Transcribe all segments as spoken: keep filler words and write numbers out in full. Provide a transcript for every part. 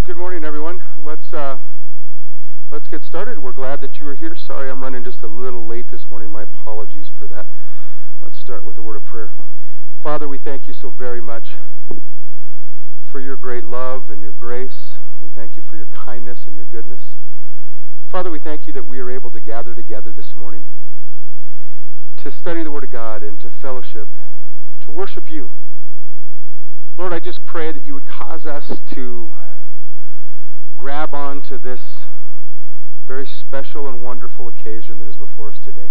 good morning, everyone. Let's uh, let's get started. We're glad that you are here. Sorry, I'm running just a little late this morning. My apologies for that. Let's start with a word of prayer. Father, we thank you so very much for your great love and your grace. We thank you for your kindness and your goodness. Father, we thank you that we are able to gather together this morning to study the Word of God and to fellowship, to worship you. Lord, I just pray that you would cause us to grab onto this very special and wonderful occasion that is before us today.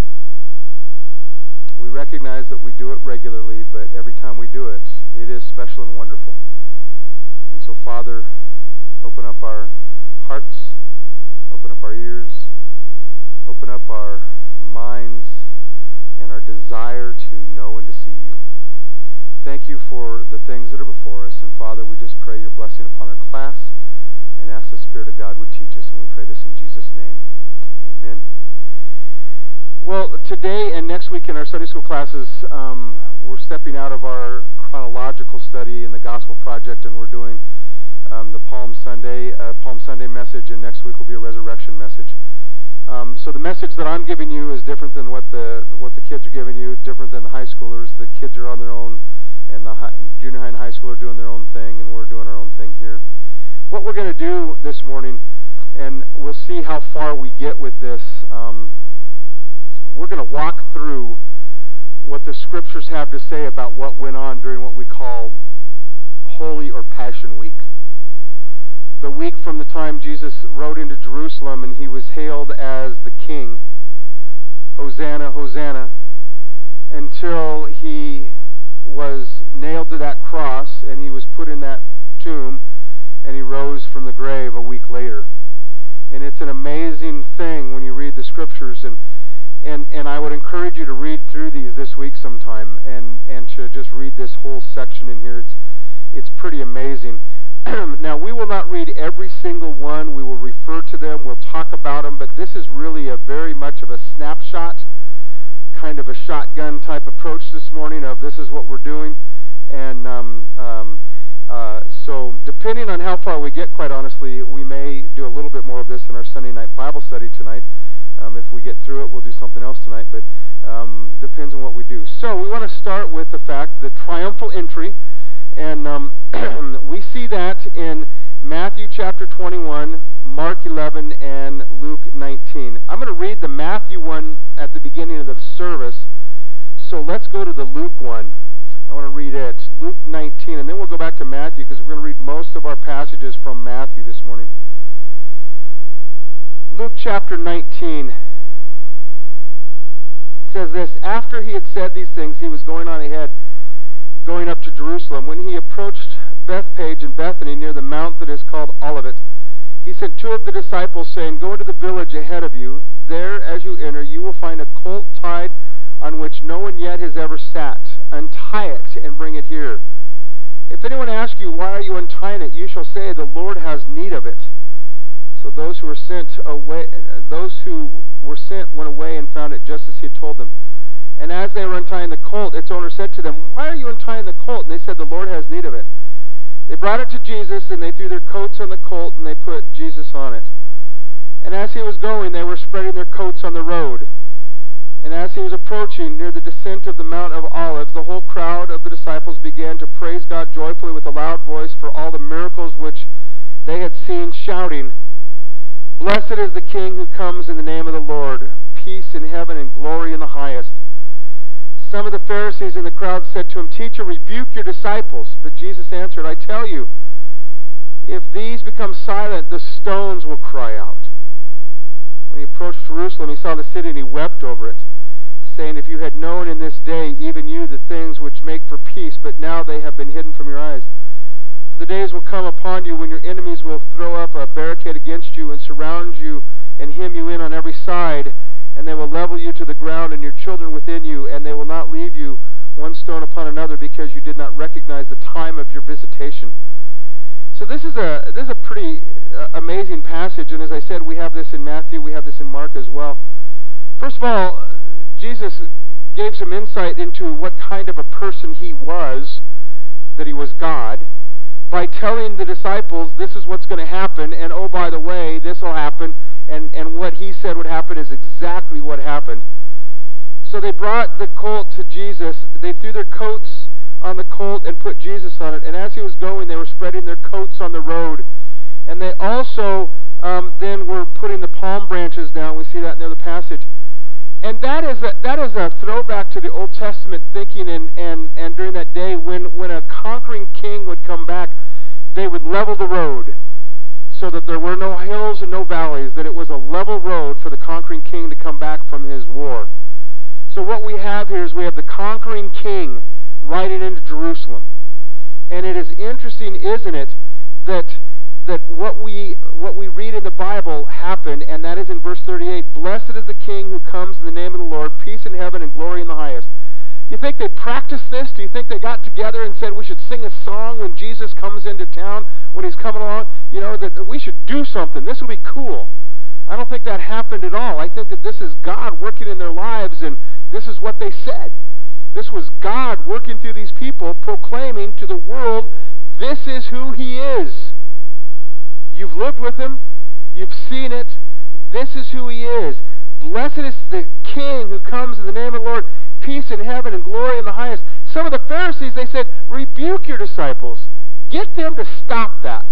We recognize that we do it regularly, but every time we do it, it is special and wonderful. And so, Father, open up our hearts, open up our ears, open up our minds, and our desire to know and to see you. Thank you for the things that are before us. And Father, we just pray your blessing upon our class and ask the Spirit of God would teach us. And we pray this in Jesus' name. Amen. Well, today and next week in our Sunday school classes, um, we're stepping out of our chronological study in the Gospel Project, and we're doing um, the Palm Sunday, uh, Palm Sunday message, and next week will be a resurrection message. Um, so the message that I'm giving you is different than what the what the kids are giving you, different than the high schoolers. The kids are on their own, and the high, junior high and high school are doing their own thing, and we're doing our own thing here. What we're going to do this morning, and we'll see how far we get with this, um, we're going to walk through what the Scriptures have to say about what went on during what we call Holy or Passion Week. The week from the time Jesus rode into Jerusalem and he was hailed as the King, Hosanna, Hosanna, until he was nailed to that cross and he was put in that tomb and he rose from the grave a week later. And it's an amazing thing when you read the Scriptures, and and and I would encourage you to read through these this week sometime and and to just read this whole section in here. It's it's pretty amazing. Now, we will not read every single one. We will refer to them. We'll talk about them. But this is really a very much of a snapshot, kind of a shotgun type approach this morning of this is what we're doing. And um, um, uh, so depending on how far we get, quite honestly, we may do a little bit more of this in our Sunday night Bible study tonight. Um, if we get through it, we'll do something else tonight. But um, depends on what we do. So we want to start with the fact, the triumphal entry. And um, we see that in Matthew chapter twenty-one, Mark eleven, and Luke nineteen. I'm going to read the Matthew one at the beginning of the service. So let's go to the Luke one. I want to read it. Luke nineteen, and then we'll go back to Matthew because we're going to read most of our passages from Matthew this morning. Luke chapter nineteen. It says this: after he had said these things, he was going on ahead, going up to Jerusalem. When he approached Bethphage and Bethany near the mount that is called Olivet, he sent two of the disciples, saying, go into the village ahead of you. There, as you enter, you will find a colt tied on which no one yet has ever sat. Untie it and bring it here. If anyone asks you, why are you untying it? You shall say, the Lord has need of it. So those who were sent away, those who were sent went away and found it just as he had told them. And as they were untying the colt, its owner said to them, why are you untying the colt? And they said, the Lord has need of it. They brought it to Jesus, and they threw their coats on the colt, and they put Jesus on it. And as he was going, they were spreading their coats on the road. And as he was approaching near the descent of the Mount of Olives, the whole crowd of the disciples began to praise God joyfully with a loud voice for all the miracles which they had seen, shouting, blessed is the King who comes in the name of the Lord, peace in heaven and glory in the highest. Some of the Pharisees in the crowd said to him, teacher, rebuke your disciples. But Jesus answered, I tell you, if these become silent, the stones will cry out. When he approached Jerusalem, he saw the city, and he wept over it, saying, if you had known in this day, even you, the things which make for peace, but now they have been hidden from your eyes. For the days will come upon you when your enemies will throw up a barricade against you and surround you and hem you in on every side, and they will level you to the ground and your children within you, and they will not leave you one stone upon another, because you did not recognize the time of your visitation. So this is a this is a pretty uh, amazing passage, and as I said, we have this in Matthew, we have this in Mark as well. First of all, Jesus gave some insight into what kind of a person he was, that he was God, by telling the disciples this is what's going to happen, and oh, by the way, this will happen, and, and what he said would happen is exactly what happened. So they brought the colt to Jesus. They threw their coats on the colt and put Jesus on it, and as he was going, they were spreading their coats on the road. And they also um, then were putting the palm branches down. We see that in the other passage. And that is a, that is a throwback to the Old Testament thinking, and, and, and during that day when, when a conquering king would come back, they would level the road so that there were no hills and no valleys, that it was a level road for the conquering king to come back from his war. So what we have here is we have the conquering king riding into Jerusalem. And it is interesting, isn't it, that that what we what we read in the Bible happened, and that is in verse thirty-eight. Blessed is the King who comes in the name of the Lord, peace in heaven and glory in the highest. You think they practiced this? Do you think they got together and said we should sing a song when Jesus comes into town, when he's coming along? You know, that we should do something. This will be cool. I don't think that happened at all. I think that this is God working in their lives, and this is what they said. This was God working through these people, proclaiming to the world, this is who he is. You've lived with him. You've seen it. This is who he is. Blessed is the King who comes in the name of the Lord. Peace in heaven and glory in the highest. Some of the Pharisees, they said, rebuke your disciples. Get them to stop that.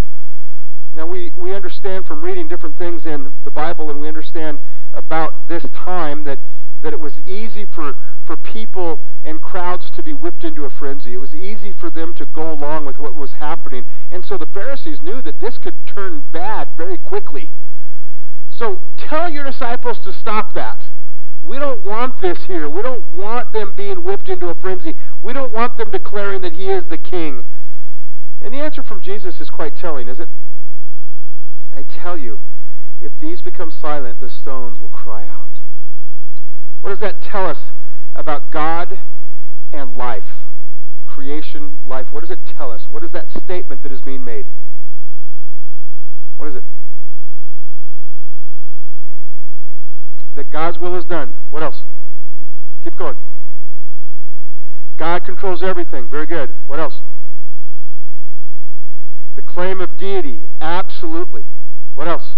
Now, we, we understand from reading different things in the Bible, and we understand about this time that, that it was easy for, for people and crowds to be whipped into a frenzy. It was easy for them to go along with what was happening. And so the Pharisees knew that this could turn bad very quickly. So tell your disciples to stop that. We don't want this here. We don't want them being whipped into a frenzy. We don't want them declaring that he is the king. And the answer from Jesus is quite telling, is it? I tell you, if these become silent, the stones will cry out. What does that tell us about God and life? Creation, life. What does it tell us? What is that statement that is being made? What is it? That God's will is done. What else? Keep going. God controls everything. Very good. What else? The claim of deity. Absolutely. What else?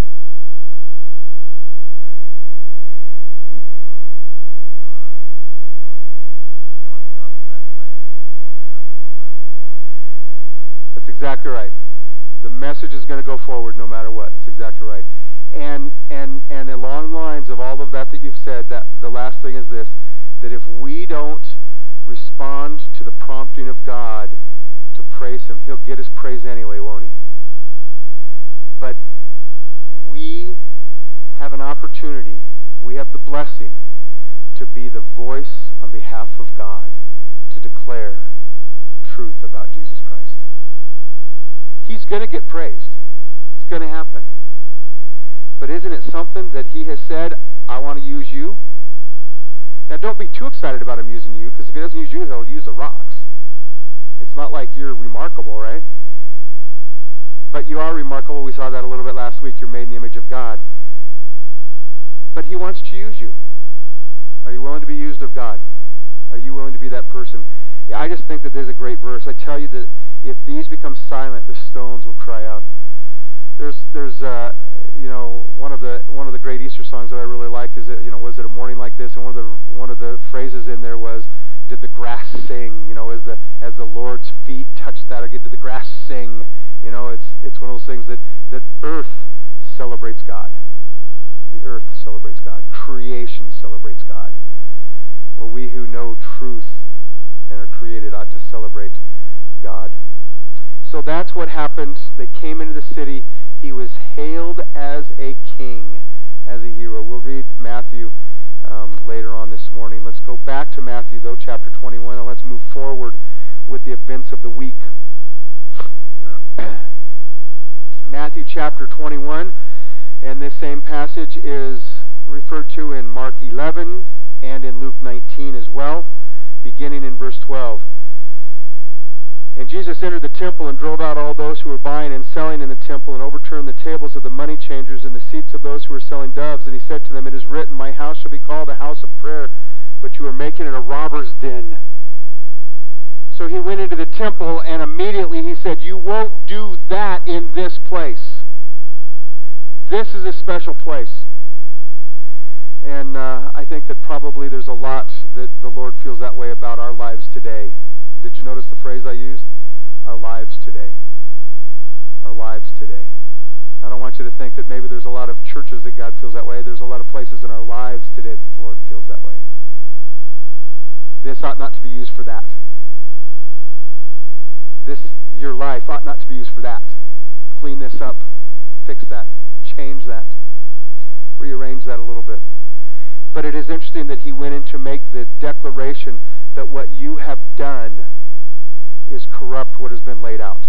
That's exactly right. The message is going to go forward no matter what. That's exactly right. And and and along the lines of all of that that you've said, that the last thing is this, that if we don't respond to the prompting of God to praise him, he'll get his praise anyway, won't he? But we have an opportunity, we have the blessing to be the voice on behalf of God to declare truth about Jesus Christ. He's going to get praised. It's going to happen. But isn't it something that he has said, I want to use you? Now, don't be too excited about him using you, because if he doesn't use you, he'll use the rocks. It's not like you're remarkable, right? But you are remarkable. We saw that a little bit last week. You're made in the image of God. But he wants to use you. Are you willing to be used of God? Are you willing to be that person? I just think that there's a great verse. I tell you that if these become silent, the stones will cry out. There's, there's, uh, you know, one of the one of the great Easter songs that I really like is, it, you know, was it a morning like this? And one of the one of the phrases in there was, "Did the grass sing?" You know, as the as the Lord's feet touched that again, did the grass sing? You know, it's it's one of those things that that earth celebrates God. The earth celebrates God. Creation celebrates God. Well, we who know truth and are created ought to celebrate God. So that's what happened. They came into the city. He was hailed as a king, as a hero. We'll read Matthew um, later on this morning. Let's go back to Matthew, though, chapter twenty-one, and let's move forward with the events of the week. Matthew chapter twenty-one, and this same passage is referred to in Mark eleven and in Luke nineteen as well, beginning in verse twelve. And Jesus entered the temple and drove out all those who were buying and selling in the temple, and overturned the tables of the money changers and the seats of those who were selling doves. And he said to them, "It is written, my house shall be called a house of prayer, but you are making it a robber's den." So he went into the temple, and immediately he said, you won't do that in this place. This is a special place. And uh, I think that probably there's a lot that the Lord feels that way about our lives today. Did you notice the phrase I used? Our lives today. Our lives today. I don't want you to think that maybe there's a lot of churches that God feels that way. There's a lot of places in our lives today that the Lord feels that way. This ought not to be used for that. This, your life ought not to be used for that. Clean this up, fix that, change that, rearrange that a little bit. But it is interesting that he went in to make the declaration that what you have done is corrupt what has been laid out.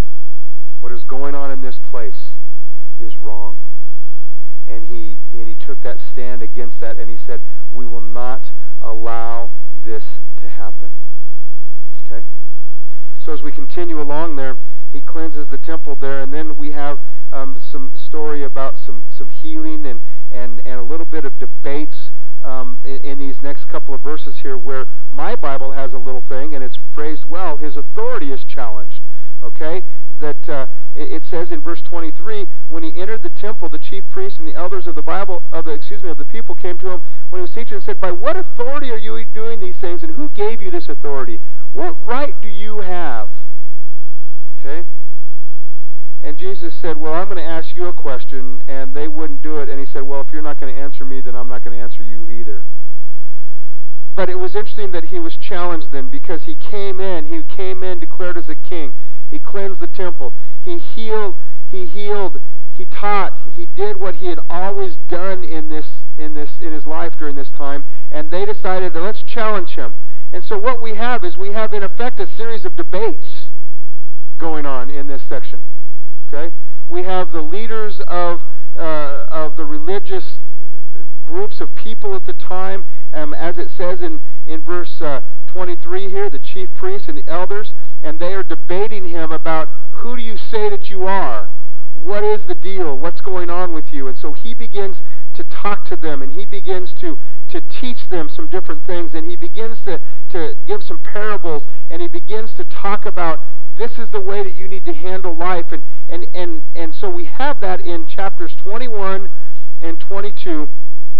What is going on in this place is wrong. And he and he took that stand against that, and he said, we will not allow this to happen. Okay? So as we continue along there, he cleanses the temple there, and then we have um, some story about some, some healing and, and, and a little bit of debates um, in, in these next couple of verses here, where my Bible has a little thing, and it's phrased well, his authority is challenged. Okay? That uh, it, it says in verse twenty-three, when he entered the temple, the chief priests and the elders of the Bible, of the excuse me, of the people came to him when he was teaching and said, by what authority are you doing these things, and who gave you this authority? What right do you have? Okay? And Jesus said, well, I'm going to ask you a question, and they wouldn't do it. And he said, well, if you're not going to answer me, then I'm not going to answer you either. But it was interesting that he was challenged then, because he came in, he came in declared as a king. He cleansed the temple. He healed, he healed, he taught, he did what he had always done in this in this in his life during this time, and they decided that let's challenge him. And so what we have is we have in effect a series of debates going on in this section. Okay? We have the leaders of uh, of the religious groups of people at the time, um, as it says in, in verse uh, twenty-three here, the chief priests and the elders, and they are debating him about, who do you say that you are? What is the deal? What's going on with you? And so he begins to talk to them, and he begins to, to teach them some different things, and he begins to, to give some parables, and he begins to talk about, this is the way that you need to handle life. And, and, and, and so we have that in chapters twenty-one and twenty-two,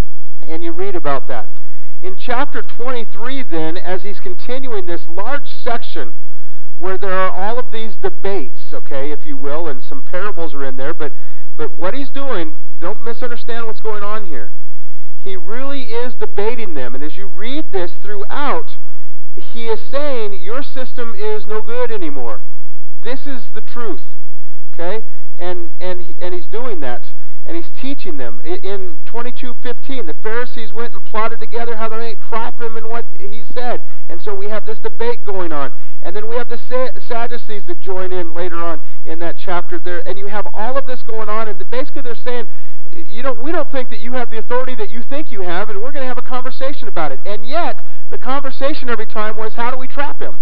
and you read about that. In chapter twenty-three then, as he's continuing this large section where there are all of these debates, okay, if you will, and some parables are in there, but, but what he's doing, don't misunderstand what's going on here. He really is debating them, and as you read this throughout, he is saying, your system is no good anymore. This is the truth, okay? And, and, he, and he's doing that. And he's teaching them. In twenty-two fifteen, the Pharisees went and plotted together how they might trap him in what he said. And so we have this debate going on. And then we have the Sadducees that join in later on in that chapter there. And you have all of this going on. And basically they're saying, you know, we don't think that you have the authority that you think you have, and we're going to have a conversation about it. And yet, the conversation every time was, how do we trap him?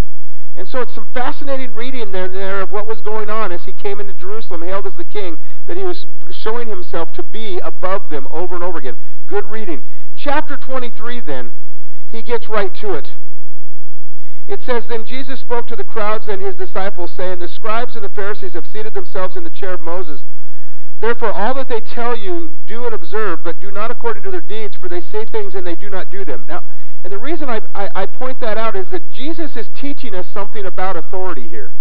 And so it's some fascinating reading there, there of what was going on as he came into Jerusalem, hailed as the king, that he was showing himself to be above them over and over again. Good reading. Chapter twenty-three then, he gets right to it. It says, then Jesus spoke to the crowds and his disciples, saying, the scribes and the Pharisees have seated themselves in the chair of Moses. Therefore, all that they tell you, do and observe, but do not according to their deeds, for they say things and they do not do them. Now, and the reason I, I, I point that out is that Jesus is teaching us something about authority here.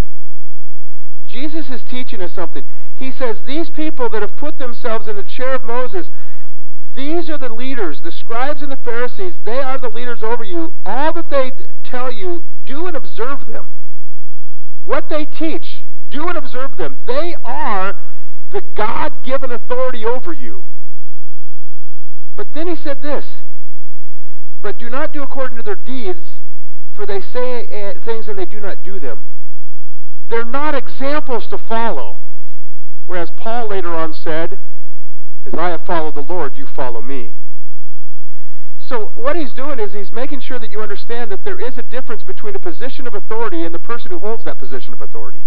Jesus is teaching us something. He says, these people that have put themselves in the chair of Moses, these are the leaders, the scribes and the Pharisees, they are the leaders over you. All that they tell you, do and observe them. What they teach, do and observe them. They are the God-given authority over you. But then he said this, but do not do according to their deeds, for they say uh, things and they do not do them. They're not examples to follow. Whereas Paul later on said, as I have followed the Lord, you follow me. So what he's doing is he's making sure that you understand that there is a difference between a position of authority and the person who holds that position of authority.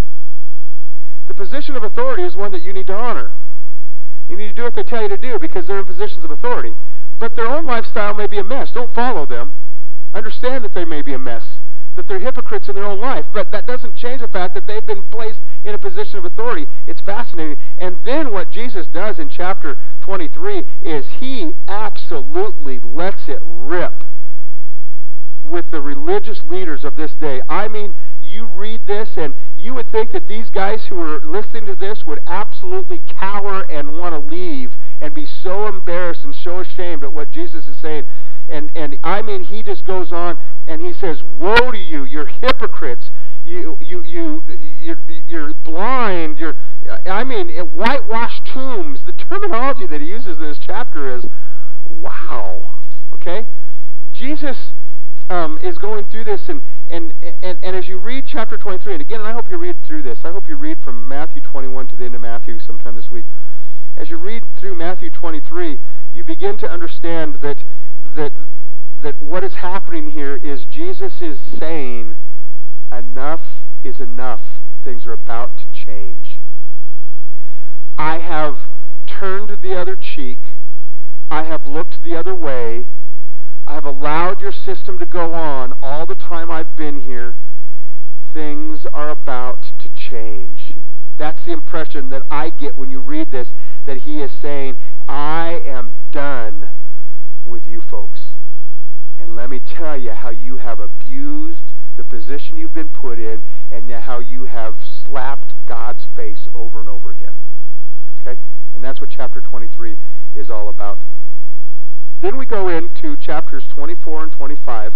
The position of authority is one that you need to honor. You need to do what they tell you to do because they're in positions of authority. But their own lifestyle may be a mess. Don't follow them. Understand that they may be a mess. that they're hypocrites in their own life. But that doesn't change the fact that they've been placed in a position of authority. It's fascinating. And then what Jesus does in chapter twenty-three is he absolutely lets it rip with the religious leaders of this day. I mean, you read this and you would think that these guys who are listening to this would absolutely cower and want to leave and be so embarrassed and so ashamed at what Jesus is saying. And and I mean, he just goes on and he says, "Woe to you, you're hypocrites. You you you you're, you're blind. You're I mean, whitewashed tombs." The terminology that he uses in this chapter is, wow. Okay, Jesus um, is going through this, and and and and as you read chapter twenty-three, and again, and I hope you read through this. I hope you read from Matthew twenty-one to the end of Matthew sometime this week. As you read through Matthew twenty-three, you begin to understand that that that what is happening here is Jesus is saying, enough is enough. Things are about to change. I have turned the other cheek. I have looked the other way. I have allowed your system to go on all the time I've been here. Things are about to change. That's the impression that I get when you read this, that he is saying, I am done with you folks. And let me tell you how you have abused the position you've been put in, and how you have slapped God's face over and over again. Okay? And that's what chapter twenty-three is all about. Then we go into chapters twenty-four and twenty-five.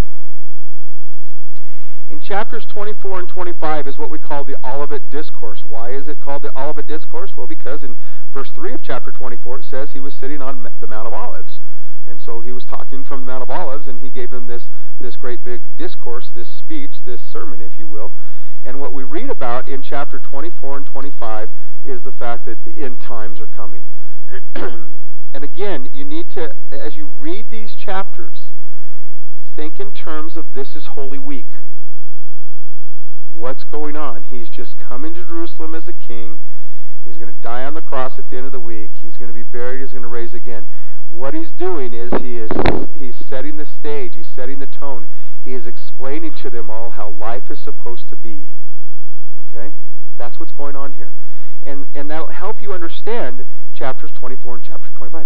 In chapters twenty-four and twenty-five is what we call the Olivet Discourse. Why is it called the Olivet Discourse? Well, because in verse three of chapter twenty-four it says he was sitting on the Mount of Olives. And so he was talking from the Mount of Olives, and he gave them this, this great big discourse, this speech, this sermon, if you will. And what we read about in chapter twenty-four and twenty-five is the fact that the end times are coming. And again, you need to, as you read these chapters, think in terms of this is Holy Week. What's going on? He's just coming to Jerusalem as a king. He's going to die on the cross at the end of the week. He's going to be buried. He's going to raise again. What he's doing is he is he's setting the stage. He's setting the tone. He is explaining to them all how life is supposed to be. Okay? That's what's going on here. And and that'll help you understand chapters twenty-four and chapter twenty-five.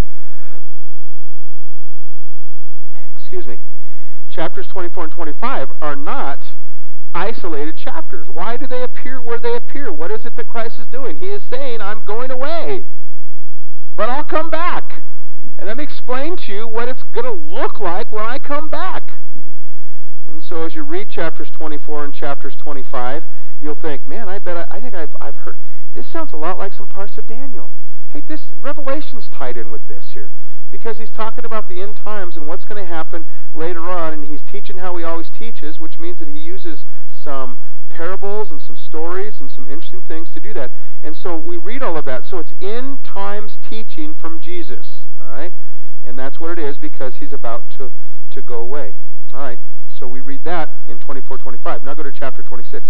Excuse me. Chapters twenty-four and twenty-five are not isolated chapters. Why do they appear where they appear? What is it that Christ is doing? He is saying, I'm going away, but I'll come back. And let me explain to you what it's going to look like when I come back. And so as you read chapters twenty-four and chapters twenty-five, you'll think, man, I bet I, I think I've, I've heard, this sounds a lot like some parts of Daniel. Hey, this Revelation's tied in with this here, because he's talking about the end times and what's going to happen later on, and he's teaching how he always teaches, which means that he uses some parables and some stories and some interesting things to do that. And so we read all of that. So it's end times teaching from Jesus, all right? And that's what it is, because he's about to, to go away. All right, so we read that in twenty-four twenty-five. Now go to chapter twenty-six.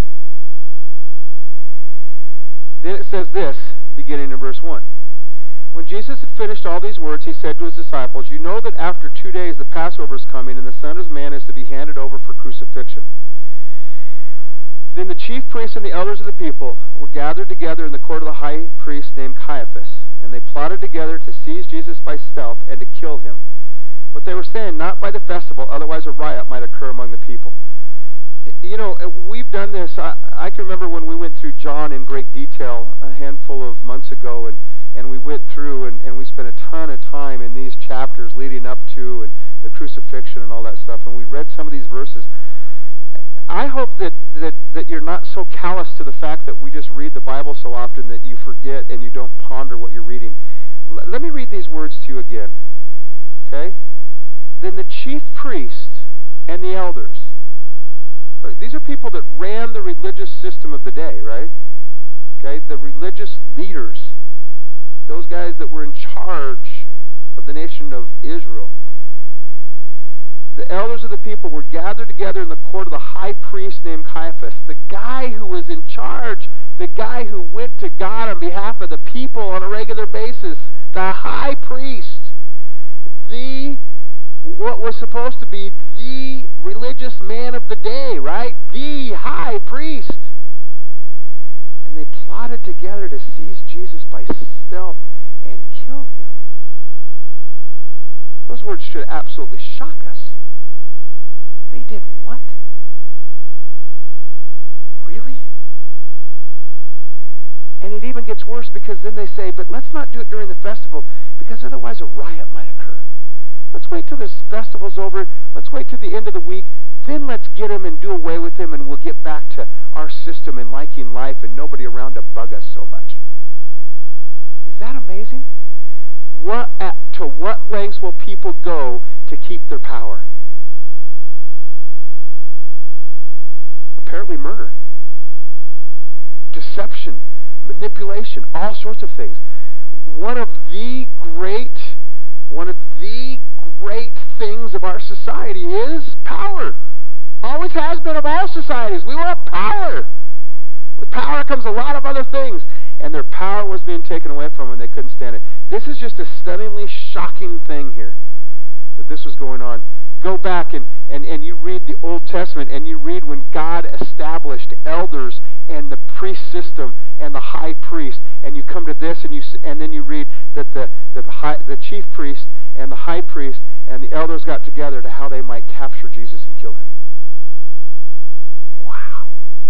Then it says this, beginning in verse one. When Jesus had finished all these words, he said to his disciples, you know that after two days the Passover is coming, and the Son of Man is to be handed over for crucifixion. Then the chief priests and the elders of the people were gathered together in the court of the high priest named Caiaphas, and they plotted together to seize Jesus by stealth and to kill him. But they were saying, not by the festival, otherwise a riot might occur among the people. You know, we've done this. I, I can remember when we went through John in great detail a handful of months ago, and, and we went through and, and we spent a ton of time in these chapters leading up to and the crucifixion and all that stuff, and we read some of these verses. I hope that, that, that you're not so callous to the fact that we just read the Bible so often that you forget and you don't ponder what you're reading. L- let me read these words to you again. Okay? Then the chief priest and the elders. These are people that ran the religious system of the day, right? Okay? The religious leaders. Those guys that were in charge of the nation of Israel. The elders of the people were gathered together in the court of the high priest named Caiaphas, the guy who was in charge, the guy who went to God on behalf of the people on a regular basis, the high priest. The, what was supposed to be the religious man of the day, right? The high priest. And they plotted together to seize Jesus by stealth and kill him. Those words should absolutely shock us. They did what? Really? And it even gets worse because then they say, but let's not do it during the festival because otherwise a riot might occur. Let's wait till this festival's over. Let's wait till the end of the week. Then let's get him and do away with him, and we'll get back to our system and liking life and nobody around to bug us so much. Is that amazing? What at, to what lengths will people go to keep their power? Apparently murder, deception, manipulation, all sorts of things. One of the great, one of the great things of our society is power. Always has been of all societies. We want power. With power comes a lot of other things. And their power was being taken away from them and they couldn't stand it. This is just a stunningly shocking thing here, that this was going on. Go back and, and, and you read the Old Testament and you read when God established elders and the priest system and the high priest, and you come to this and you and then you read that the the, high, the chief priest and the high priest and the elders got together to how they might capture Jesus and kill him. Wow.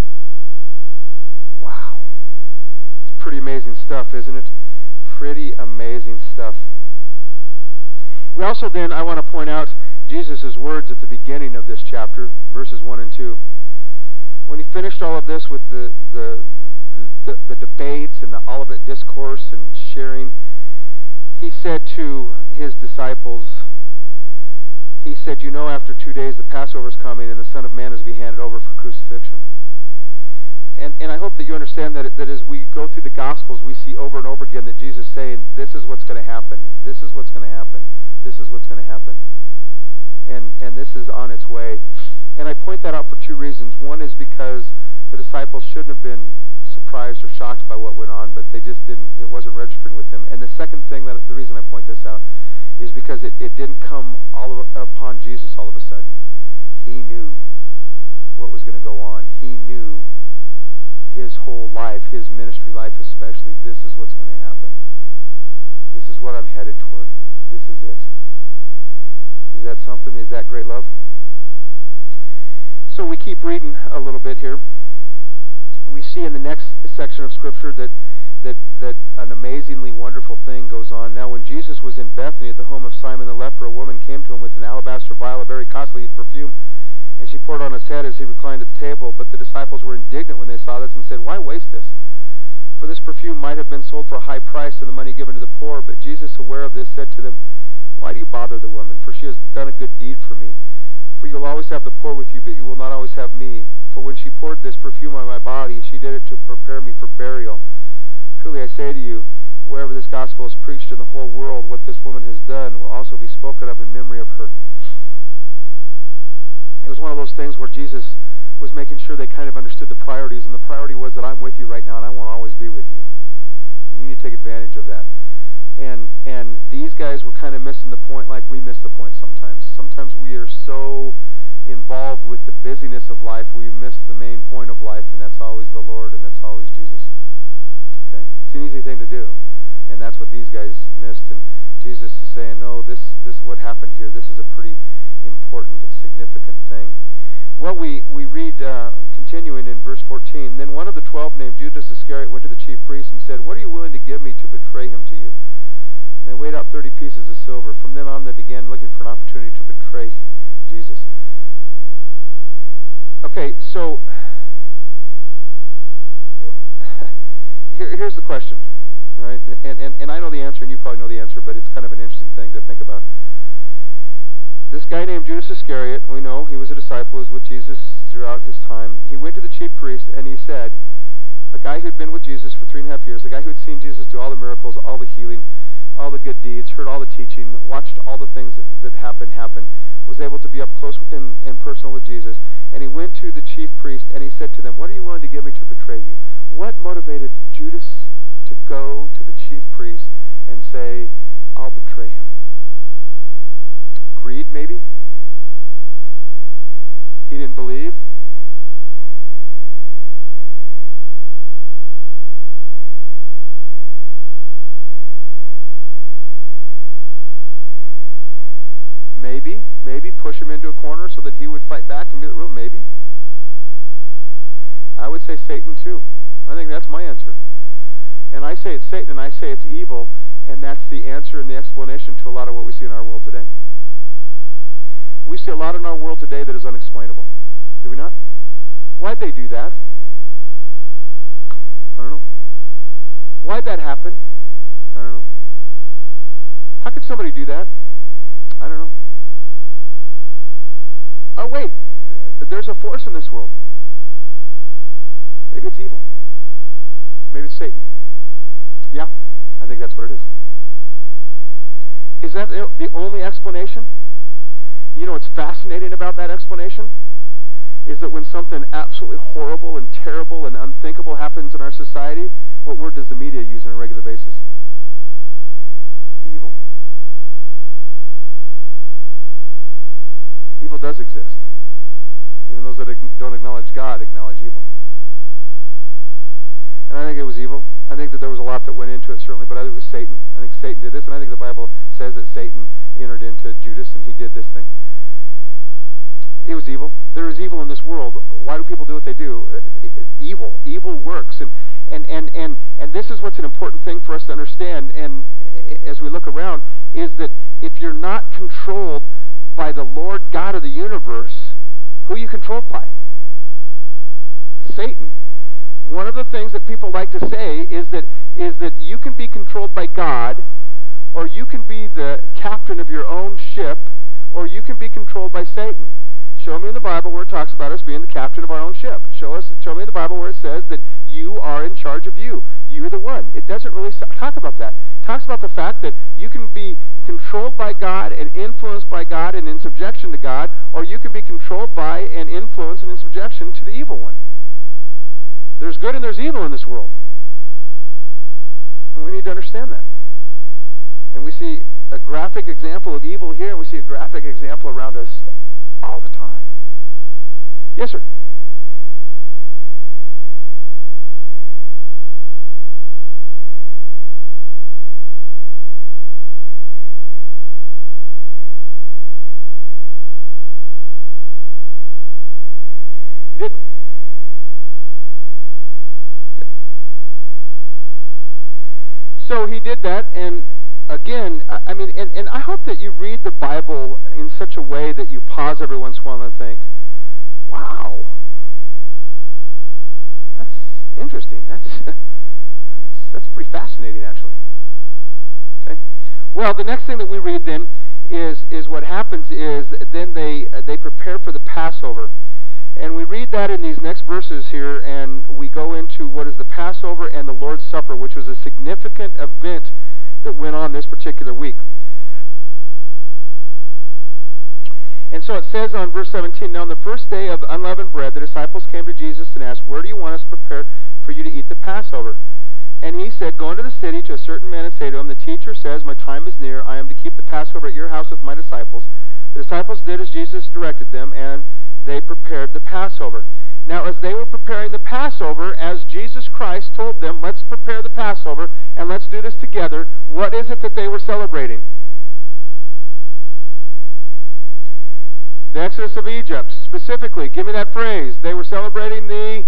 Wow. It's pretty amazing stuff, isn't it? Pretty amazing stuff. We also then, I want to point out Jesus' words at the beginning of this chapter, verses one and two. When he finished all of this with the the, the, the debates and the Olivet Discourse and sharing, he said to his disciples, he said, you know, after two days the Passover is coming and the Son of Man is to be handed over for crucifixion. And and I hope that you understand that, that as we go through the Gospels, we see over and over again that Jesus is saying, this is what's going to happen. This is what's going to happen. This is what's going to happen. And and this is on its way. And I point that out for two reasons. One is because the disciples shouldn't have been surprised or shocked by what went on, but they just didn't, it wasn't registering with them. And the second thing, that the reason I point this out, is because it, it didn't come all of, upon Jesus all of a sudden. He knew what was going to go on. He knew his whole life, his ministry life especially, this is what's going to happen. This is what I'm headed toward. This is it. Is that something? Is that great love? So we keep reading a little bit here. We see in the next section of Scripture that that that an amazingly wonderful thing goes on. Now when Jesus was in Bethany at the home of Simon the leper, a woman came to him with an alabaster vial of very costly perfume, and she poured it on his head as he reclined at the table. But the disciples were indignant when they saw this and said, why waste this? For this perfume might have been sold for a high price and the money given to the poor. But Jesus, aware of this, said to them, why do you bother the woman? For she has done a good deed for me. For you'll always have the poor with you, but you will not always have me. For when she poured this perfume on my body, she did it to prepare me for burial. Truly I say to you, wherever this gospel is preached in the whole world, what this woman has done will also be spoken of in memory of her. It was one of those things where Jesus was making sure they kind of understood the priorities, and the priority was that I'm with you right now and I won't always be with you. And you need to take advantage of that. And and these guys were kind of missing the point like we miss the point sometimes. Sometimes we are so involved with the busyness of life, we miss the main point of life, and that's always the Lord, and that's always Jesus. Okay? It's an easy thing to do, and that's what these guys missed. And Jesus is saying, no, this, this what happened here, this is a pretty important, significant thing. Well, we, we read, uh, continuing in verse fourteen, then one of the twelve named Judas Iscariot went to the chief priests and said, what are you willing to give me to betray him to you? And they weighed out thirty pieces of silver. From then on, they began looking for an opportunity to betray Jesus. Okay, so here, here's the question, all right? And, and, and I know the answer, and you probably know the answer, but it's kind of an interesting thing to think about. This guy named Judas Iscariot, we know he was a disciple, was with Jesus throughout his time. He went to the chief priest, and he said, a guy who'd been with Jesus for three and a half years, a guy who had seen Jesus do all the miracles, all the healing, all the good deeds, heard all the teaching, watched all the things that, that happened happen, was able to be up close and, and personal with Jesus. And he went to the chief priest and he said to them, what are you willing to give me to betray you? What motivated Judas to go to the chief priest and say, I'll betray him? Greed, maybe? didn't believe? Maybe, maybe push him into a corner so that he would fight back and be the ruler. Maybe. I would say Satan too. I think that's my answer. And I say it's Satan and I say it's evil, and that's the answer and the explanation to a lot of what we see in our world today. We see a lot in our world today that is unexplainable. Do we not? Why'd they do that? I don't know. Why'd that happen? I don't know. How could somebody do that? I don't know. Oh, wait. There's a force in this world. Maybe it's evil. Maybe it's Satan. Yeah, I think that's what it is. Is that the only explanation? You know what's fascinating about that explanation? Is that when something absolutely horrible and terrible and unthinkable happens in our society, what word does the media use on a regular basis? Evil. Evil does exist. Even those that don't acknowledge God acknowledge evil. And I think it was evil. I think that there was a lot that went into it, certainly, but I think it was Satan. I think Satan did this, and I think the Bible says that Satan entered into Judas and he did this thing. It was evil. There is evil in this world. Why do people do what they do? Evil. Evil works. And, and, and, and, and this is what's an important thing for us to understand, and as we look around, is that if you're not controlled by the Lord God of the universe, who are you controlled by? Satan. One of the things that people like to say is that is that you can be controlled by God, or you can be the captain of your own ship, or you can be controlled by Satan. Show me in the Bible where it talks about us being the captain of our own ship. Show us. Show me in the Bible where it says that you are in charge of you. You're the one. It doesn't really talk about that. It talks about the fact that you can be controlled by God and influenced by God and in subjection to God, or you can be controlled by and influenced and in subjection to the evil one. There's good and there's evil in this world. And we need to understand that. And we see a graphic example of evil here, and we see a graphic example around us all the time. Yes, sir. He did. So he did that, and again, I mean, and, and I hope that you read the Bible in such a way that you pause every once in a while and think, wow, that's interesting. That's, that's, that's pretty fascinating, actually. Okay? Well, the next thing that we read then is, is what happens is then they, uh, they prepare for the Passover. And we read that in these next verses here, and we go into what is the Passover and the Lord's Supper, which was a significant event that went on this particular week. And so it says on verse seventeen, now on the first day of unleavened bread, the disciples came to Jesus and asked, where do you want us to prepare for you to eat the Passover? And he said, go into the city to a certain man and say to him, the teacher says, my time is near. I am to keep the Passover at your house with my disciples. The disciples did as Jesus directed them, and they prepared the Passover. Now, as they were preparing the Passover, as Jesus Christ told them, let's prepare the Passover, and let's do this together, what is it that they were celebrating? The Exodus of Egypt. Specifically, give me that phrase. They were celebrating the...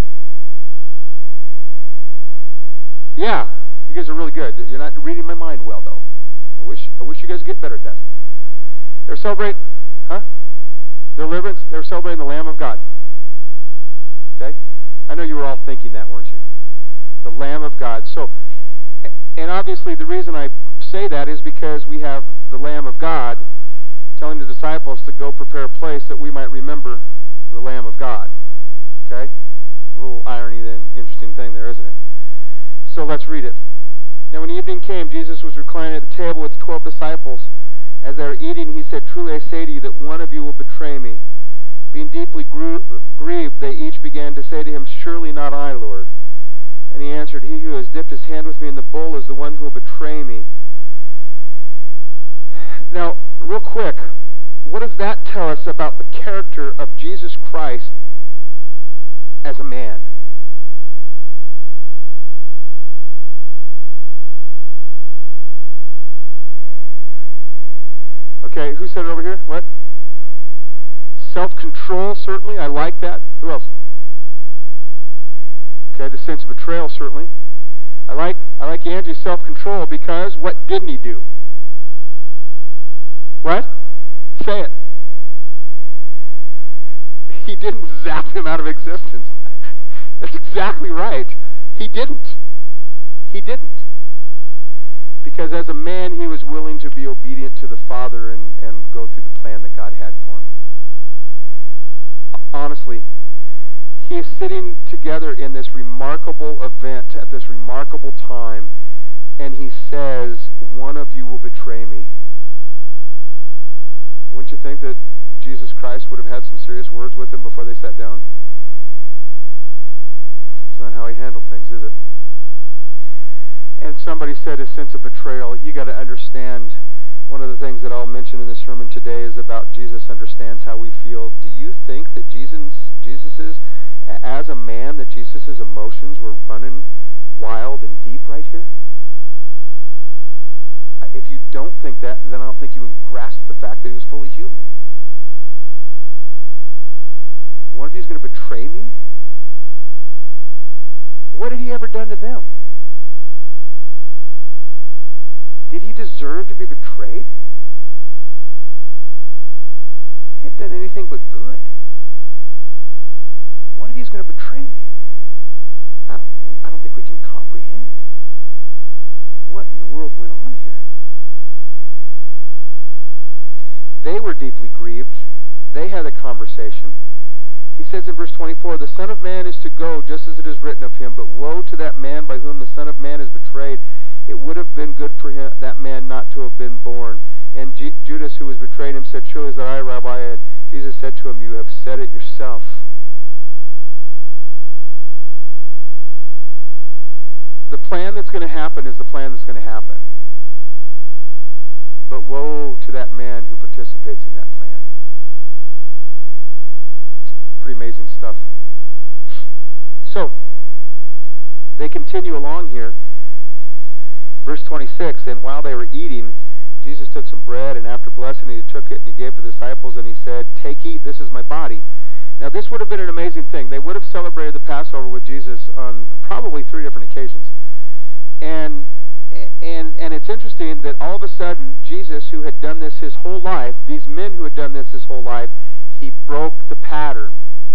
Yeah, you guys are really good. You're not reading my mind well, though. I wish, I wish you guys would get better at that. They're celebrating... Huh? Deliverance, they were celebrating the Lamb of God. Okay? I know you were all thinking that, weren't you? The Lamb of God. So, and obviously the reason I say that is because we have the Lamb of God telling the disciples to go prepare a place that we might remember the Lamb of God. Okay? A little irony there, interesting thing there, isn't it? So let's read it. Now when evening came, Jesus was reclining at the table with the twelve disciples. As they were eating, he said, truly I say to you that one of you will betray me. Being deeply gru- grieved, they each began to say to him, surely not I, Lord. And he answered, he who has dipped his hand with me in the bowl is the one who will betray me. Now, real quick, what does that tell us about the character of Jesus Christ as a man? Okay, who said it over here? What? Self-control, certainly. I like that. Who else? Okay, the sense of betrayal, certainly. I like I like Angie's self-control because what didn't he do? What? Say it. He didn't zap him out of existence. That's exactly right. He didn't. He didn't. Because as a man, he was willing to be obedient to the Father and, and go through the plan that God had for him. Honestly, he is sitting together in this remarkable event at this remarkable time, and he says, one of you will betray me. Wouldn't you think that Jesus Christ would have had some serious words with him before they sat down? It's not how he handled things, is it? And somebody said a sense of betrayal. You got to understand, one of the things that I'll mention in the sermon today is about Jesus understands how we feel. Do you think that Jesus, Jesus's, as a man, that Jesus's emotions were running wild and deep right here? If you don't think that, then I don't think you can grasp the fact that he was fully human. One of you is going to betray me? What had he ever done to them? Did he deserve to be betrayed? He hadn't done anything but good. One of you is going to betray me. I, we, I don't think we can comprehend what in the world went on here. They were deeply grieved. They had a conversation. He says in verse twenty-four, the Son of Man is to go just as it is written of him, but woe to that man by whom the Son of Man is betrayed. It would have been good for him, that man not to have been born. And G- Judas, who was betraying him, said, surely is that I, Rabbi? And Jesus said to him, you have said it yourself. The plan that's going to happen is the plan that's going to happen. But woe to that man who participates in that plan. Pretty amazing stuff. So, they continue along here. Verse twenty-six, and while they were eating, Jesus took some bread, and after blessing it, he took it and he gave it to the disciples, and he said, take, eat, this is my body. Now, this would have been an amazing thing. They would have celebrated the Passover with Jesus on probably three different occasions. And and and it's interesting that all of a sudden, Jesus, who had done this his whole life, these men who had done this his whole life, he broke the pattern.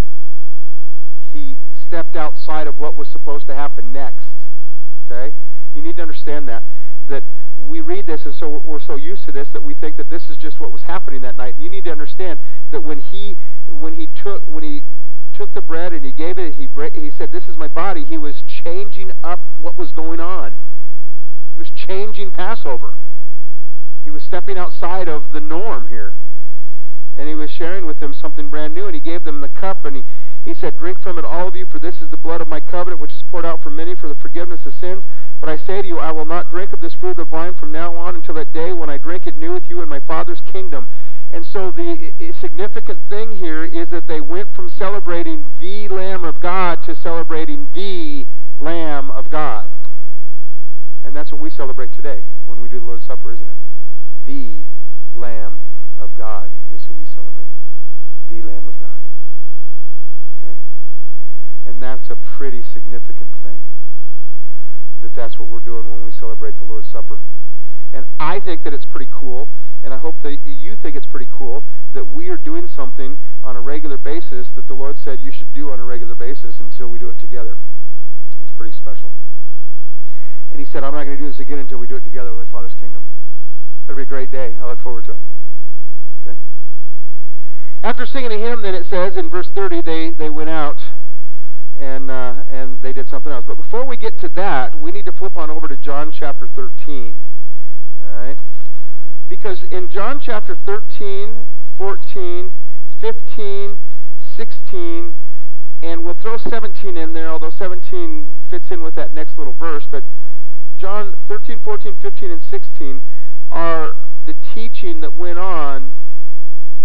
He stepped outside of what was supposed to happen next. Okay? You need to understand that, that we read this and so we're, we're so used to this that we think that this is just what was happening that night. And you need to understand that when he when he took when he took the bread and he gave it, he he said, "This is my body." He was changing up what was going on. He was changing Passover. He was stepping outside of the norm here, and he was sharing with them something brand new. And he gave them the cup, and he he said, "Drink from it, all of you, for this is the blood of my covenant, which is poured out for many for the forgiveness of sins. But I say to you, I will not drink of this fruit of the vine from now on until that day when I drink it new with you in my Father's kingdom." And so the significant thing here is that they went from celebrating the Lamb of God to celebrating the Lamb of God. And that's what we celebrate today when we do the Lord's Supper, isn't it? The Lamb of God is who we celebrate. The Lamb of God. Okay? And that's a pretty significant thing. That that's what we're doing when we celebrate the Lord's Supper. And I think that it's pretty cool, and I hope that you think it's pretty cool, that we are doing something on a regular basis that the Lord said you should do on a regular basis until we do it together. That's pretty special. And he said, I'm not going to do this again until we do it together with my Father's kingdom. It'll be a great day. I look forward to it. Okay. After singing a hymn, then it says in verse thirty, they, they went out and uh, and they did something else. But before we get to that, we need to flip on over to John chapter thirteen. All right? Because in John chapter thirteen, fourteen, fifteen, sixteen, and we'll throw seventeen in there, although seventeen fits in with that next little verse, but John thirteen, fourteen, fifteen, and sixteen are the teaching that went on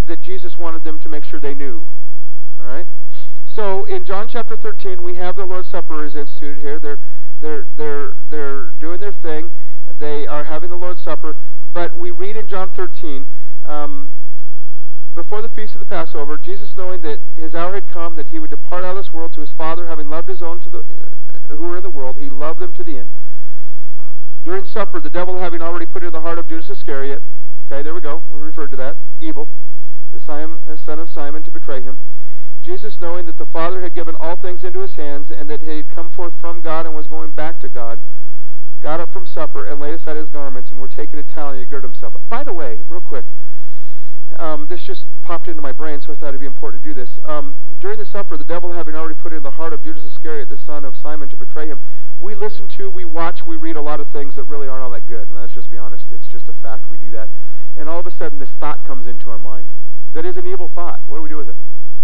that Jesus wanted them to make sure they knew. All right? So in John chapter thirteen, we have the Lord's Supper is instituted here. They're, they're, they're, they're doing their thing. They are having the Lord's Supper. But we read in John thirteen, um, before the feast of the Passover, Jesus, knowing that his hour had come, that he would depart out of this world to his Father, having loved his own to the, uh, who were in the world, he loved them to the end. During supper, the devil having already put in the heart of Judas Iscariot, okay, there we go, we referred to that, evil, the son of Simon, to betray him. Jesus, knowing that the Father had given all things into his hands, and that he had come forth from God and was going back to God, got up from supper and laid aside his garments, and were taking a towel and he girded himself. By the way, real quick, um, this just popped into my brain, so I thought it'd be important to do this. Um, during the supper, the devil having already put in the heart of Judas Iscariot, the son of Simon, to betray him, we listen to, we watch, we read a lot of things that really aren't all that good. And let's just be honest, it's just a fact, we do that. And all of a sudden, this thought comes into our mind. That is an evil thought. What do we do with it?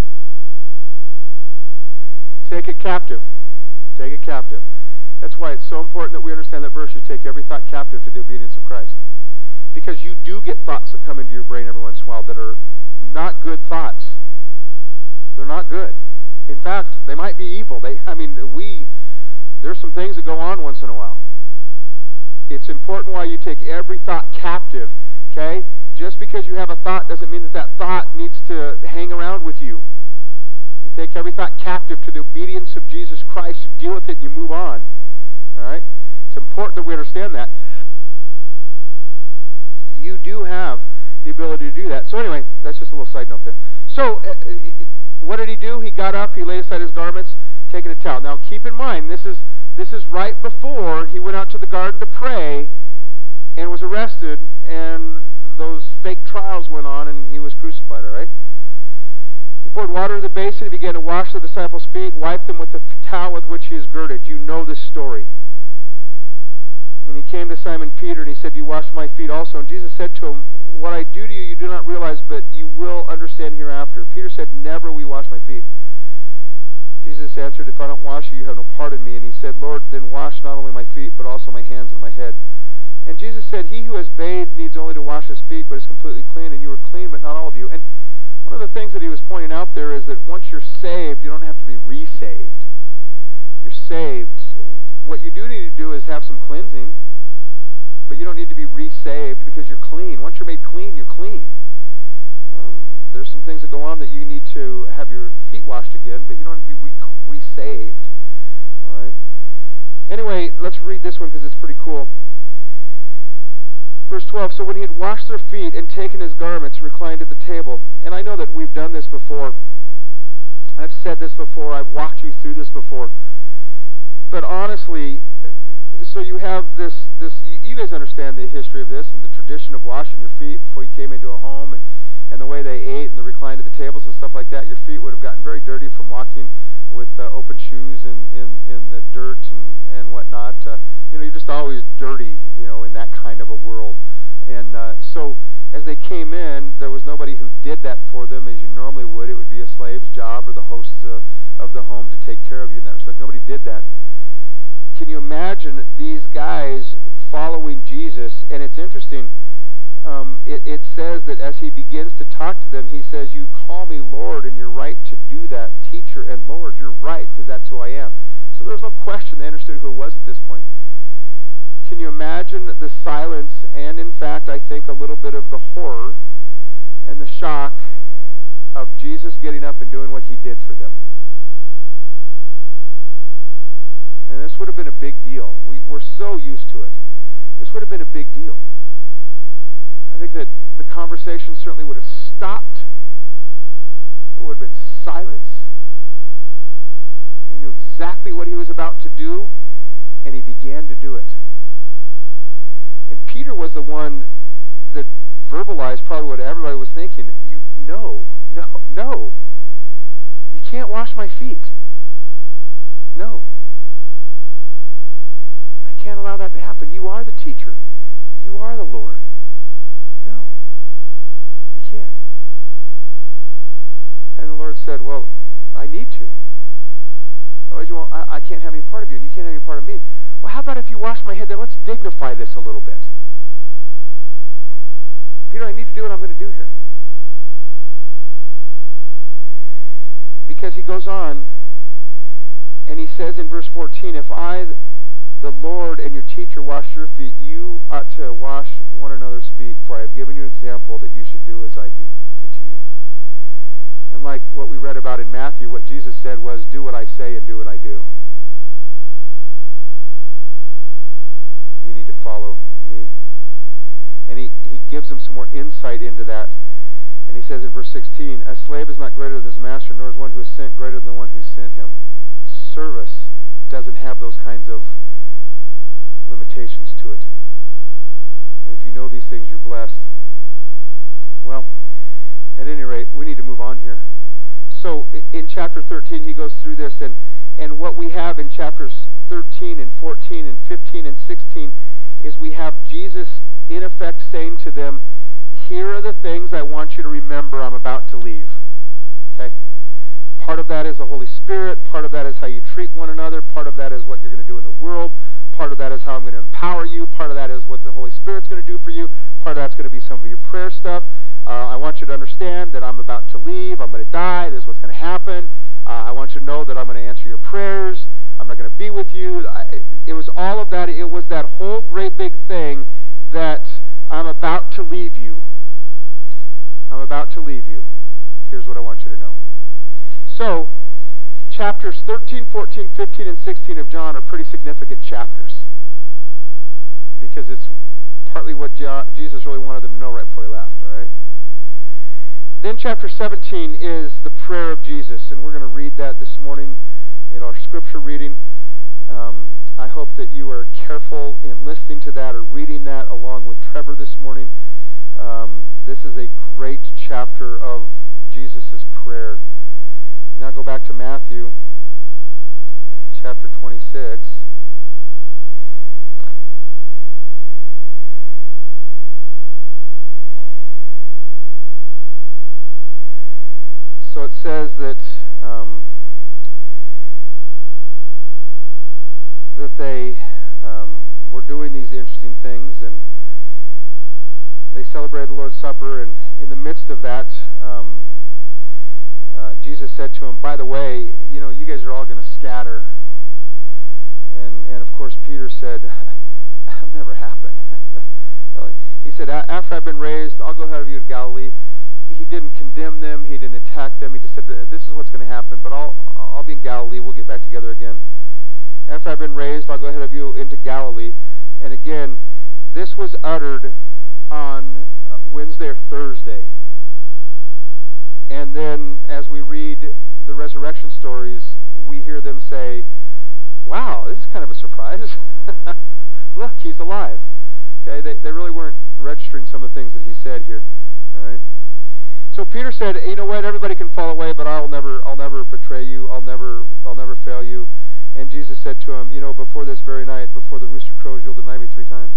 Take it captive. Take it captive. That's why it's so important that we understand that verse, you take every thought captive to the obedience of Christ. Because you do get thoughts that come into your brain every once in a while that are not good thoughts. They're not good. In fact, they might be evil. They, I mean, we, there's some things that go on once in a while. It's important why you take every thought captive, okay? Just because you have a thought doesn't mean that that thought needs to hang around with you. You take every thought captive to the obedience of Jesus Christ, you deal with it, and you move on. All right? It's important that we understand that. You do have the ability to do that. So anyway, that's just a little side note there. So uh, what did he do? He got up, he laid aside his garments, taking a towel. Now keep in mind, this is this is right before he went out to the garden to pray and was arrested, and those fake trials went on, and he was crucified, all right? He poured water in the basin, he began to wash the disciples' feet, wipe them with the towel with which he is girded. You know this story. And he came to Simon Peter, and he said, "Do you wash my feet also?" And Jesus said to him, "What I do to you, you do not realize, but you will understand hereafter." Peter said, "Never will you wash my feet." Jesus answered, "If I don't wash you, you have no part in me." And he said, "Lord, then wash not only my feet, but also my hands and my head." And Jesus said, "He who has bathed needs only to wash his feet, but is completely clean, and you are clean, but not all of you." And one of the things that he was pointing out there is that once you're saved, you don't have to be resaved. You're saved. What you do need to do is have some cleansing, but you don't need to be resaved because you're clean. Once you're made clean, you're clean. Um, there's some things that go on that you need to have your feet washed again, but you don't have to be re resaved. All right? Anyway, let's read this one because it's pretty cool. Verse twelve, so when he had washed their feet and taken his garments and reclined at the table, and I know that we've done this before. I've said this before. I've walked you through this before. But honestly, so you have this, this you guys understand the history of this and the tradition of washing your feet before you came into a home, and, and the way they ate and they reclined at the tables and stuff like that. Your feet would have gotten very dirty from walking with uh, open shoes in, in, in the dirt and, and whatnot. Uh, you know, you're just always dirty, you know, in that kind of a world. And uh, so as they came in, there was nobody who did that for them as you normally would. It would be a slave's job or the host uh, of the home to take care of you in that respect. Nobody did that. Can you imagine these guys following Jesus? And it's interesting. Um, it, it says that as he begins to talk to them, he says, "You call me Lord, and you're right to do that, teacher and Lord. You're right, because that's who I am." So there's no question they understood who it was at this point. Can you imagine the silence and, in fact, I think a little bit of the horror and the shock of Jesus getting up and doing what he did for them? And this would have been a big deal. We, we're so used to it. This would have been a big deal. I think that the conversation certainly would have stopped. There would have been silence. They knew exactly what he was about to do, and he began to do it. And Peter was the one that verbalized probably what everybody was thinking. You, no, no, no. You can't wash my feet. No. I can't allow that to happen. You are the teacher. You are the Lord. No. You can't. And the Lord said, "Well, I need to. Otherwise you won't, I, I can't have any part of you, and you can't have any part of me. Well, how about if you wash my head? Then let's dignify this a little bit. Peter, I need to do what I'm going to do here. Because he goes on, and he says in verse fourteen, if I, the Lord and your teacher, wash your feet, you ought to wash one another's feet, for I have given you an example that you should do as I do, did to you. And like what we read about in Matthew, what Jesus said was, do what I say and do what I do. You need to follow me. And he, he gives them some more insight into that. And he says in verse sixteen, a slave is not greater than his master, nor is one who is sent greater than the one who sent him. Service doesn't have those kinds of limitations to it. And if you know these things, you're blessed. Well, at any rate, we need to move on here. So in chapter thirteen, he goes through this, and, and what we have in chapters thirteen and fourteen and fifteen and sixteen is we have Jesus in effect saying to them, here are the things I want you to remember I'm about to leave. Okay? Part of that is the Holy Spirit. Part of that is how you treat one another. Part of that is what you're going to do in the world. Part of that is how I'm going to empower you. Part of that is what the Holy Spirit's going to do for you. Part of that's going to be some of your prayer stuff. Uh, I want you to understand that I'm about to leave. I'm going to die. This is what's going to happen. Uh, I want you to know that I'm going to answer your prayers. I'm not going to be with you. I, it was all of that. It was that whole great big thing that I'm about to leave you. I'm about to leave you. Here's what I want you to know. So, chapters thirteen, fourteen, fifteen, and sixteen of John are pretty significant chapters because it's partly what Jo- Jesus really wanted them to know right before he left, all right? Then chapter seventeen is the prayer of Jesus, and we're going to read that this morning in our scripture reading. Um, I hope that you are careful in listening to that or reading that along with Trevor this morning. Um, this is a great chapter of Jesus' prayer. Now go back to Matthew chapter twenty-six. So it says that um, that they um, were doing these interesting things, and they celebrated the Lord's Supper, and in the midst of that, um, uh, Jesus said to him, by the way, you know, you guys are all going to scatter. And, and of course, Peter said, that'll never happen. He said, after I've been raised, I'll go ahead of you to Galilee. He didn't condemn them. He didn't attack them. He just said, this is what's going to happen, but I'll, I'll be in Galilee. We'll get back together again. After I've been raised, I'll go ahead of you into Galilee. And again, this was uttered on Wednesday or Thursday. And then as we read the resurrection stories, we hear them say, wow, this is kind of a surprise. Look, he's alive. Okay, they, they really weren't registering some of the things that he said here. All right. So Peter said, you know what, everybody can fall away, but I'll never I'll never betray you. I'll never I'll never fail you. And Jesus said to him, you know, before this very night, before the rooster crows, you'll deny me three times.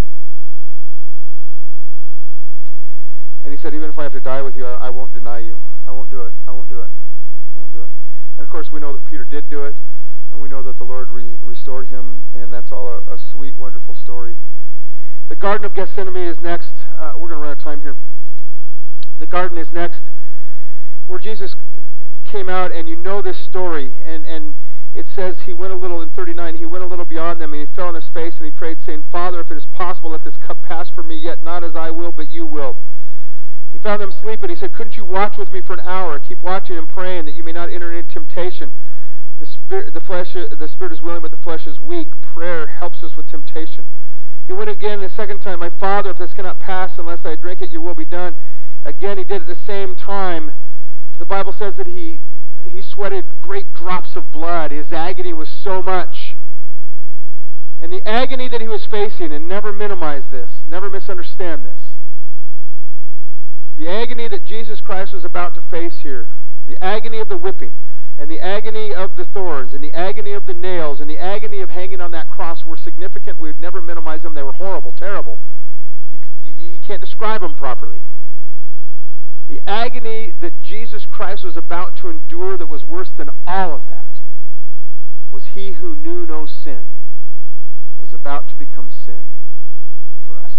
And he said, even if I have to die with you, I, I won't deny you. I won't do it. I won't do it. I won't do it. And of course, we know that Peter did do it, and we know that the Lord re- restored him, and that's all a, a sweet, wonderful story. The Garden of Gethsemane is next. Uh, we're going to run out of time here. The garden is next, where Jesus came out, and you know this story, and, and it says he went a little, in thirty-nine, he went a little beyond them, and he fell on his face, and he prayed, saying, Father, if it is possible, let this cup pass from me, yet not as I will, but you will. He found them sleeping. He said, couldn't you watch with me for an hour? Keep watching and praying that you may not enter into temptation. The spirit, the flesh, the spirit is willing, but the flesh is weak. Prayer helps us with temptation. He went again the second time, my Father, if this cannot pass unless I drink it, your will be done. Again, he did it at the same time. The Bible says that he he sweated great drops of blood. His agony was so much. And the agony that he was facing, and never minimize this, never misunderstand this. The agony that Jesus Christ was about to face here, the agony of the whipping, and the agony of the thorns, and the agony of the nails, and the agony of hanging on that cross were significant. We would never minimize them. They were horrible, terrible. You, you, you can't describe them properly. The agony that Jesus Christ was about to endure that was worse than all of that was he who knew no sin was about to become sin for us.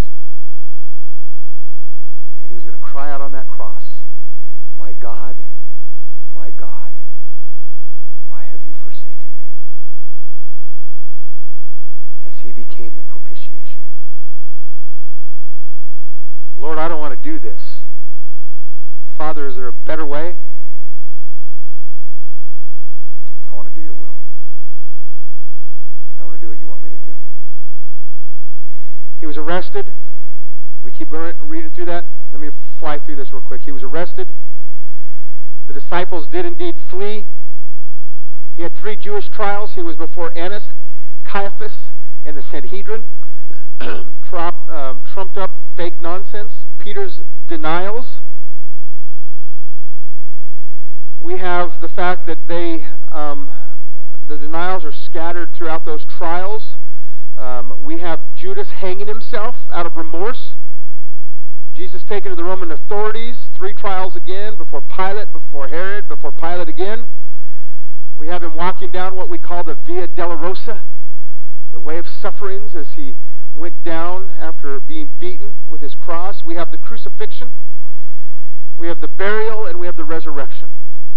And he was going to cry out on that cross, my God, my God, Lord, I don't want to do this. Father, is there a better way? I want to do your will. I want to do what you want me to do. He was arrested. We keep going, reading through that. Let me fly through this real quick. He was arrested. The disciples did indeed flee. He had three Jewish trials. He was before Annas, Caiaphas, and the Sanhedrin. Trop, um, trumped up fake nonsense. Peter's denials. We have the fact that they, um, the denials are scattered throughout those trials. Um, we have Judas hanging himself out of remorse. Jesus taken to the Roman authorities, three trials again, before Pilate, before Herod, before Pilate again. We have him walking down what we call the Via Dolorosa, the way of sufferings, as he went down after being beaten with his cross. We have the crucifixion, we have the burial, and we have the resurrection.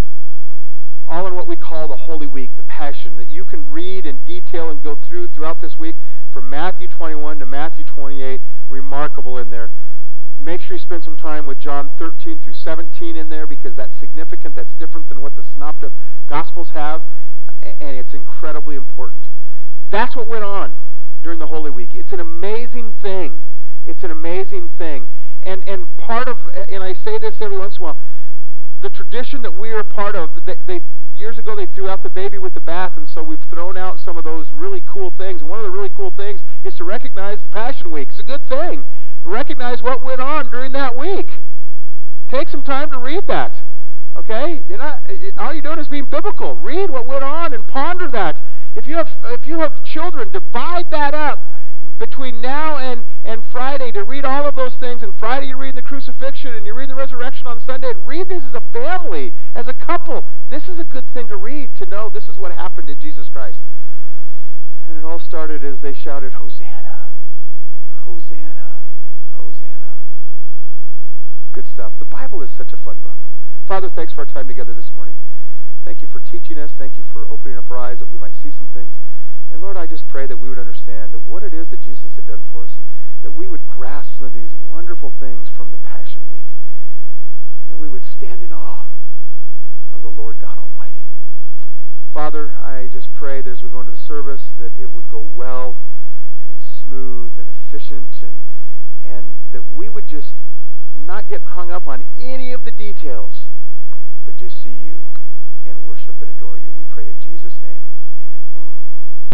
All in what we call the Holy Week, the Passion, that you can read in detail and go through throughout this week from Matthew twenty-one to Matthew twenty-eight. Remarkable in there. Make sure you spend some time with John thirteen through seventeen in there, because that's significant. That's different than what the Synoptic Gospels have, and it's incredibly important. That's what went on during the Holy Week. It's an amazing thing. It's an amazing thing. And and part of, and I say this every once in a while, the tradition that we are a part of, they, they years ago they threw out the baby with the bath, and so we've thrown out some of those really cool things. And one of the really cool things is to recognize the Passion Week. It's a good thing. Recognize what went on during that week. Take some time to read that. Okay? You're not, all you're doing is being biblical. Read what went on and ponder that. If you have if you have children, divide that up between now and, and Friday to read all of those things. And Friday you're reading the crucifixion and you're reading the resurrection on Sunday. And read this as a family, as a couple. This is a good thing to read, to know this is what happened to Jesus Christ. And it all started as they shouted, Hosanna, Hosanna, Hosanna. Good stuff. The Bible is such a fun book. Father, thanks for our time together this morning. Thank you for teaching us. Thank you for opening up our eyes that we might see some things. And Lord, I just pray that we would understand what it is that Jesus had done for us, and that we would grasp some of these wonderful things from the Passion Week, and that we would stand in awe of the Lord God Almighty. Father, I just pray that as we go into the service, that it would go well and smooth and efficient, and and that we would just not get hung up on any of the details,